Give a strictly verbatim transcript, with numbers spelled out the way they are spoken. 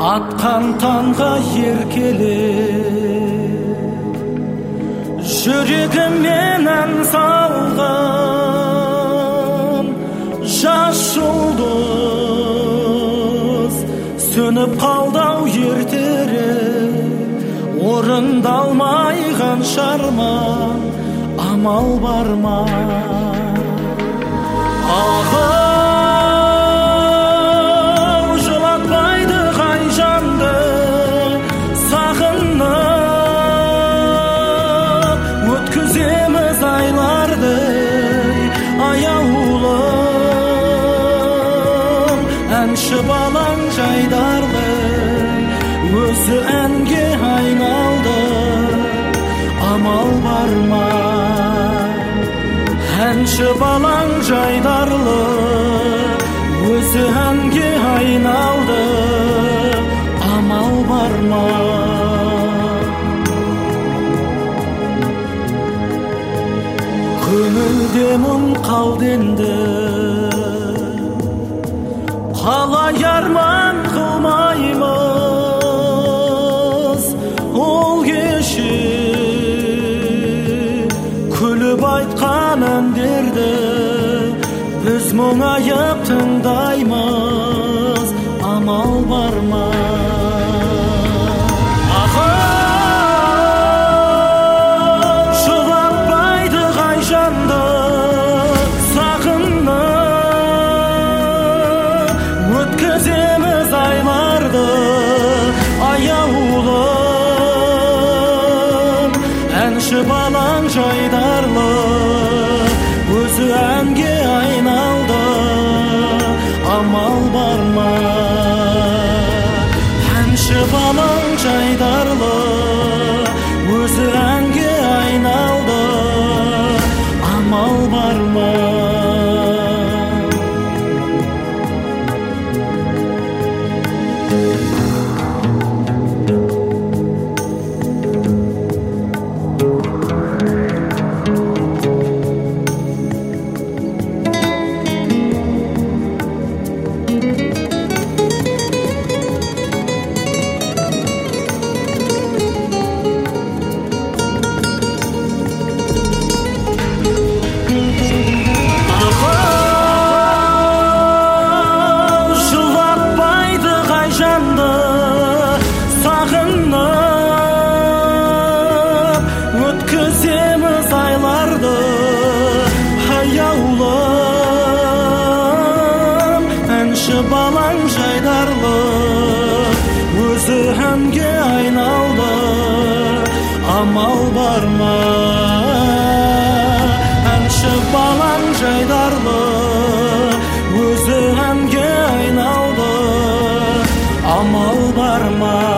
атқан таңға еркелеп жүрегіммен ән салған жас жұлдыз сөніп қалды-ау ертерек, орындалмай қаншар ма, амал бар ма? Ағау жылатпайды қай жанды сағынып, өткіземіз айларды аяулым. Әнші балаң жайдарлы өзі әнге айналды, амал бар ма? Әнші балаң жайдарлы өзі әнге айналды, амал бар ма? Көңілде мұң қалды енді, қалай арман қылмаймыз ол кеше күліп айтқан әндерді біз мұңайып тыңдаймыз, амал бар ма? Ағау жылатпайды қай жанды сағынып, өткіземіз айларды аяулым. Әнші балаң жайдарлы өзі әнге айналды, амал бар ма? Әнші балаң жайдарлы өзі әнге айналды, амал бар ма? Өткіземіз айларды аяулым. Әнші балаң жайдарлы өзі әнге айналды, амал бар ма? Әнші балаң жайдарлы өзі әнге айналды, амал бар ма?